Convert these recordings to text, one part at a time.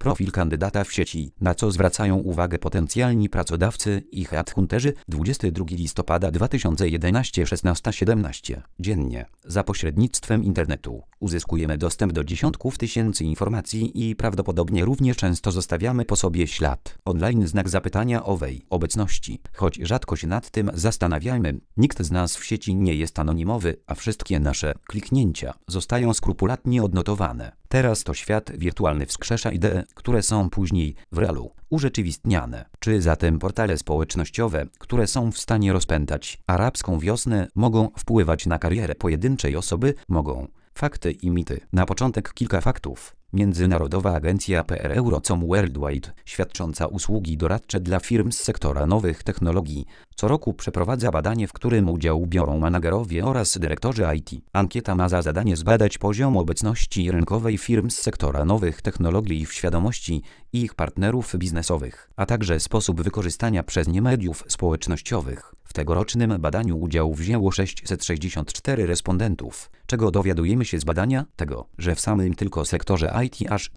Profil kandydata w sieci, na co zwracają uwagę potencjalni pracodawcy i headhunterzy. 22 listopada 2011 16:17. Dziennie, za pośrednictwem internetu, uzyskujemy dostęp do dziesiątków tysięcy informacji i prawdopodobnie równie często zostawiamy po sobie ślad. Online znak zapytania owej obecności, choć rzadko się nad tym zastanawiamy. Nikt z nas w sieci nie jest anonimowy, a wszystkie nasze kliknięcia zostają skrupulatnie odnotowane. Teraz to świat wirtualny wskrzesza idee, które są później w realu urzeczywistniane. Czy zatem portale społecznościowe, które są w stanie rozpętać arabską wiosnę, mogą wpływać na karierę pojedynczej osoby? Mogą. Fakty i mity. Na początek kilka faktów. Międzynarodowa agencja PR Eurocom Worldwide, świadcząca usługi doradcze dla firm z sektora nowych technologii, co roku przeprowadza badanie, w którym udział biorą managerowie oraz dyrektorzy IT. Ankieta ma za zadanie zbadać poziom obecności rynkowej firm z sektora nowych technologii w świadomości ich partnerów biznesowych, a także sposób wykorzystania przez nie mediów społecznościowych. W tegorocznym badaniu udział wzięło 664 respondentów. Czego dowiadujemy się z badania? Tego, że w samym tylko sektorze IT aż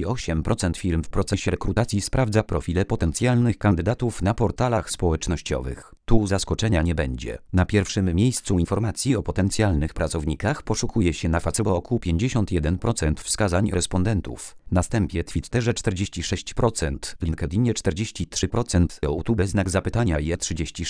38% firm w procesie rekrutacji sprawdza profile potencjalnych kandydatów na portalach społecznościowych. Tu zaskoczenia nie będzie. Na pierwszym miejscu informacji o potencjalnych pracownikach poszukuje się na Facebooku 51% wskazań respondentów. Następnie Twitterze 46%, LinkedInie 43%, YouTube znak zapytania je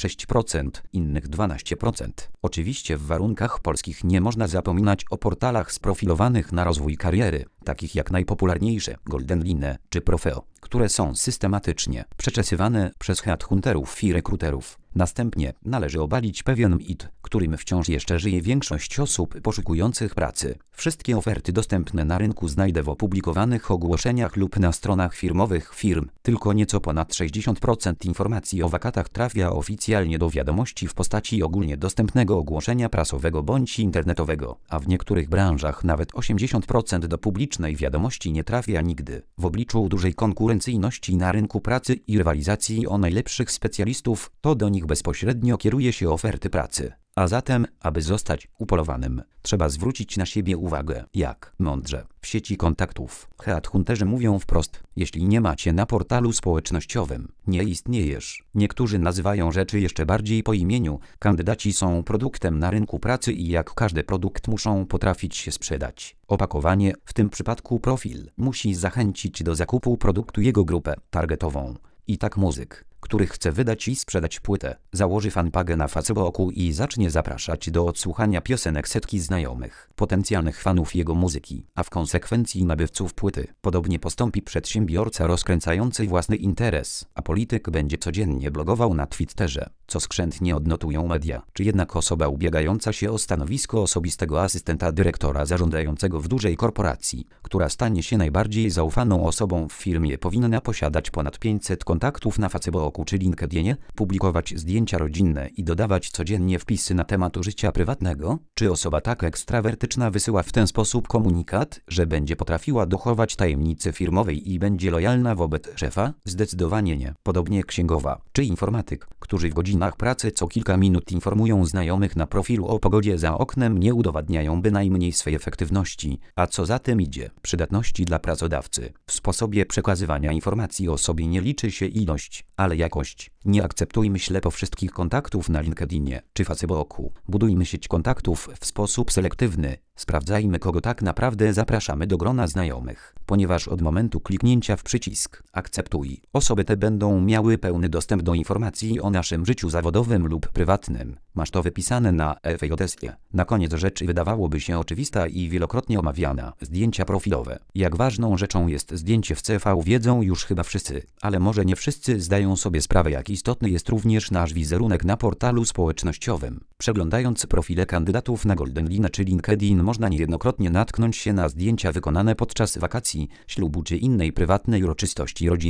36%, innych 12%. Oczywiście w warunkach polskich nie można zapominać o portalach sprofilowanych na rozwój kariery, takich jak najpopularniejsze GoldenLine czy Profeo, które są systematycznie przeczesywane przez headhunterów i rekruterów. Następnie należy obalić pewien mit, którym wciąż jeszcze żyje większość osób poszukujących pracy. Wszystkie oferty dostępne na rynku znajdę w opublikowanych ogłoszeniach lub na stronach firmowych firm. Tylko nieco ponad 60% informacji o wakatach trafia oficjalnie do wiadomości w postaci ogólnie dostępnego ogłoszenia prasowego bądź internetowego, a w niektórych branżach nawet 80% do publicznej wiadomości nie trafia nigdy. W obliczu dużej konkurencyjności na rynku pracy i rywalizacji o najlepszych specjalistów, to do nich bezpośrednio kieruje się oferty pracy. A zatem, aby zostać upolowanym, trzeba zwrócić na siebie uwagę. Jak? Mądrze. W sieci kontaktów. Headhunterzy mówią wprost: jeśli nie macie na portalu społecznościowym, nie istniejesz. Niektórzy nazywają rzeczy jeszcze bardziej po imieniu. Kandydaci są produktem na rynku pracy i jak każdy produkt muszą potrafić się sprzedać. Opakowanie, w tym przypadku profil, musi zachęcić do zakupu produktu jego grupę targetową. I tak muzyk, który chce wydać i sprzedać płytę, założy fanpagę na Facebooku i zacznie zapraszać do odsłuchania piosenek setki znajomych, potencjalnych fanów jego muzyki, a w konsekwencji nabywców płyty. Podobnie postąpi przedsiębiorca rozkręcający własny interes, a polityk będzie codziennie blogował na Twitterze, co skrzętnie odnotują media. Czy jednak osoba ubiegająca się o stanowisko osobistego asystenta dyrektora zarządzającego w dużej korporacji, która stanie się najbardziej zaufaną osobą w firmie, powinna posiadać ponad 500 kontaktów na Facebooku czy LinkedInie, publikować zdjęcia rodzinne i dodawać codziennie wpisy na temat życia prywatnego? Czy osoba tak ekstrawertyczna wysyła w ten sposób komunikat, że będzie potrafiła dochować tajemnicy firmowej i będzie lojalna wobec szefa? Zdecydowanie nie. Podobnie księgowa czy informatyk, którzy w godzinach pracy co kilka minut informują znajomych na profilu o pogodzie za oknem, nie udowadniają bynajmniej swej efektywności, a co za tym idzie, przydatności dla pracodawcy. W sposobie przekazywania informacji o sobie nie liczy się ilość, ale jakość. Nie akceptujmy ślepo wszystkich kontaktów na LinkedInie czy Facebooku. Budujmy sieć kontaktów w sposób selektywny. Sprawdzajmy, kogo tak naprawdę zapraszamy do grona znajomych, ponieważ od momentu kliknięcia w przycisk akceptuj, osoby te będą miały pełny dostęp do informacji o naszym życiu zawodowym lub prywatnym. Masz to wypisane na FJS-ie. Na koniec rzeczy wydawałoby się oczywista i wielokrotnie omawiana. Zdjęcia profilowe. Jak ważną rzeczą jest zdjęcie w CV, wiedzą już chyba wszyscy, ale może nie wszyscy zdają sobie sprawę, jak istotny jest również nasz wizerunek na portalu społecznościowym. Przeglądając profile kandydatów na GoldenLine czy LinkedIn, można niejednokrotnie natknąć się na zdjęcia wykonane podczas wakacji, ślubu czy innej prywatnej uroczystości rodzinnej.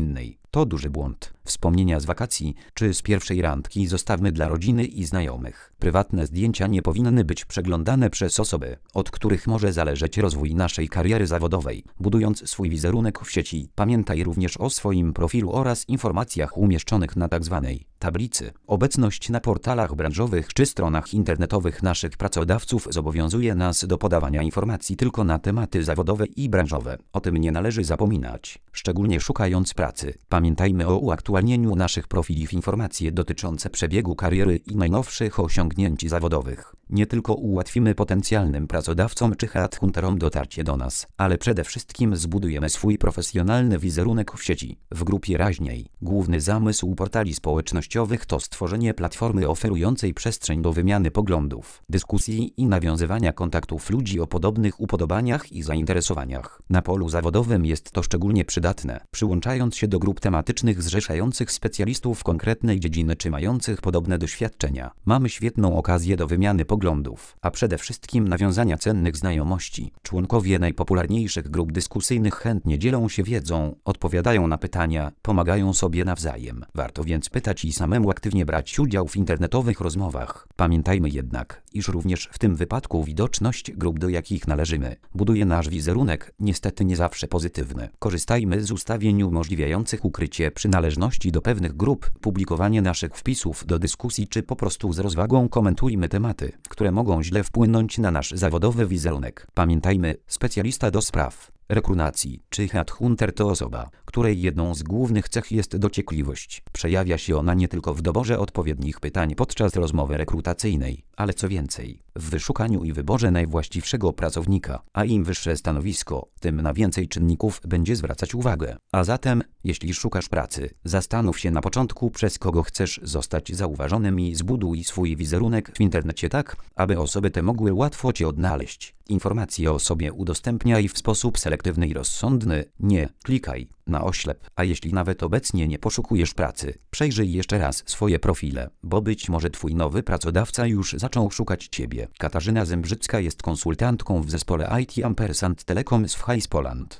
To duży błąd. Wspomnienia z wakacji czy z pierwszej randki zostawmy dla rodziny i znajomych. Prywatne zdjęcia nie powinny być przeglądane przez osoby, od których może zależeć rozwój naszej kariery zawodowej. Budując swój wizerunek w sieci, pamiętaj również o swoim profilu oraz informacjach umieszczonych na tzw. tablicy. Obecność na portalach branżowych czy stronach internetowych naszych pracodawców zobowiązuje nas do podawania informacji tylko na tematy zawodowe i branżowe. O tym nie należy zapominać, szczególnie szukając pracy. Pamiętajmy o uaktualnieniu naszych profili w informacje dotyczące przebiegu kariery i najnowszych osiągnięć zawodowych. Nie tylko ułatwimy potencjalnym pracodawcom czy headhunterom dotarcie do nas, ale przede wszystkim zbudujemy swój profesjonalny wizerunek w sieci. W grupie raźniej. Główny zamysł portali społecznościowych to stworzenie platformy oferującej przestrzeń do wymiany poglądów, dyskusji i nawiązywania kontaktów ludzi o podobnych upodobaniach i zainteresowaniach. Na polu zawodowym jest to szczególnie przydatne, przyłączając się do grup tematycznych zrzeszających specjalistów konkretnej dziedziny czy mających podobne doświadczenia. Mamy świetną okazję do wymiany poglądów, a przede wszystkim nawiązania cennych znajomości. Członkowie najpopularniejszych grup dyskusyjnych chętnie dzielą się wiedzą, odpowiadają na pytania, pomagają sobie nawzajem. Warto więc pytać i samemu aktywnie brać udział w internetowych rozmowach. Pamiętajmy jednak, iż również w tym wypadku widoczność grup, do jakich należymy, buduje nasz wizerunek, niestety nie zawsze pozytywny. Korzystajmy z ustawień umożliwiających ukrycie przynależności do pewnych grup, publikowanie naszych wpisów do dyskusji czy po prostu z rozwagą komentujmy tematy, które mogą źle wpłynąć na nasz zawodowy wizerunek. Pamiętajmy, specjalista do spraw rekrutacji czy headhunter to osoba, której jedną z głównych cech jest dociekliwość. Przejawia się ona nie tylko w doborze odpowiednich pytań podczas rozmowy rekrutacyjnej, ale co więcej, w wyszukaniu i wyborze najwłaściwszego pracownika, a im wyższe stanowisko, tym na więcej czynników będzie zwracać uwagę. A zatem, jeśli szukasz pracy, zastanów się na początku, przez kogo chcesz zostać zauważonym i zbuduj swój wizerunek w internecie tak, aby osoby te mogły łatwo Cię odnaleźć. Informacje o sobie udostępniaj w sposób selektywny i rozsądny, nie klikaj na oślep, a jeśli nawet obecnie nie poszukujesz pracy, przejrzyj jeszcze raz swoje profile, bo być może Twój nowy pracodawca już zaczął szukać Ciebie. Katarzyna Zembrzycka jest konsultantką w zespole IT & Telecoms w Hayes Poland.